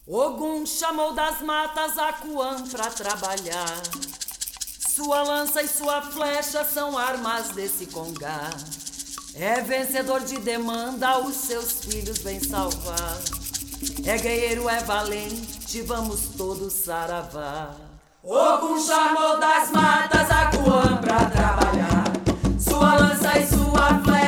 Ogum chamou das matas Acuã pra trabalhar. Sua lança e sua flecha são armas desse congá. É vencedor de demanda, os seus filhos vem salvar. É guerreiro, é valente, vamos todos saravá. Ogum chamou das matas Acuã pra trabalhar. Sua lança e sua flecha